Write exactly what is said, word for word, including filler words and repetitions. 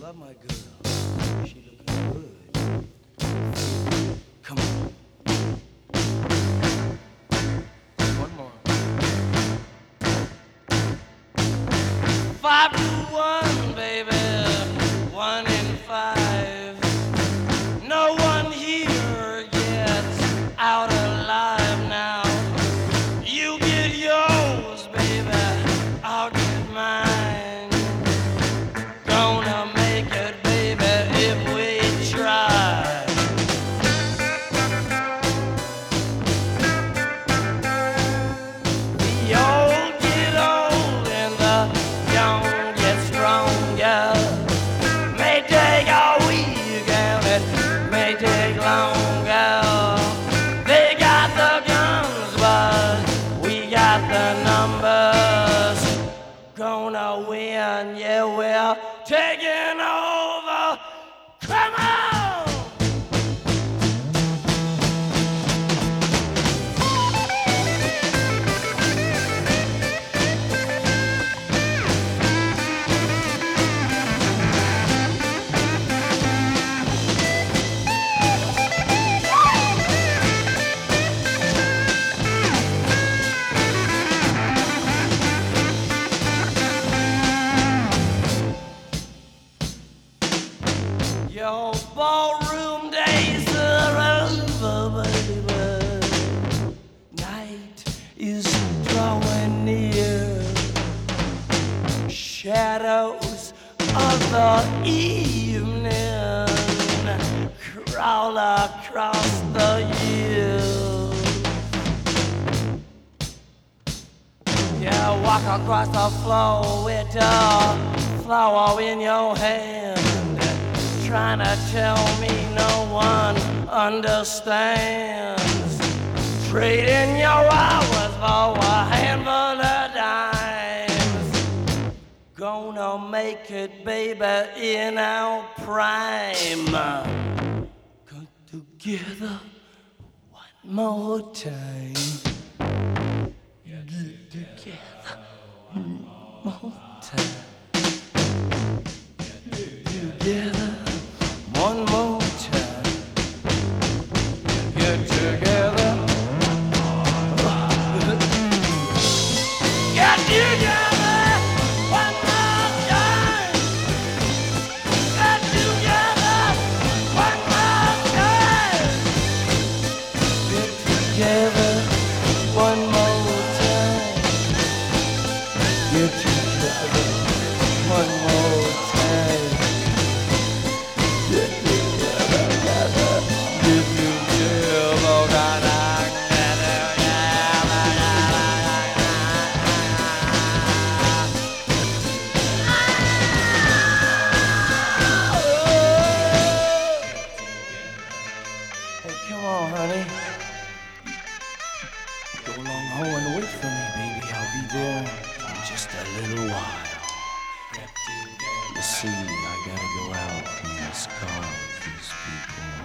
love my girl. She looking good. Come on. One more. Five to one, baby. One in five. No one here gets out alive now. You get yours, baby. I'll get mine. Gonna make it, baby, if we try. The old get old and the young get stronger. May take a week and it may take longer. They got the guns, but we got the numbers. Gonna win, yeah, we're taking over. Come on! Your ballroom days are over, baby. Night is drawing near. Shadows of the evening crawl across the years. Yeah, walk across the floor with a flower in your hand, trying to tell me no one understands. Trading your hours for a handful of dimes. Gonna make it, baby, in our prime. Come together one more time. Get together one more time. Get together one more time. Get together. Get together one more time. Get together one more time. Get together one more time. Get together one more time. Hey, come on, honey. Go along home and wait for me, baby. I'll be there in just a little while. You see, I gotta go out in this car with these people.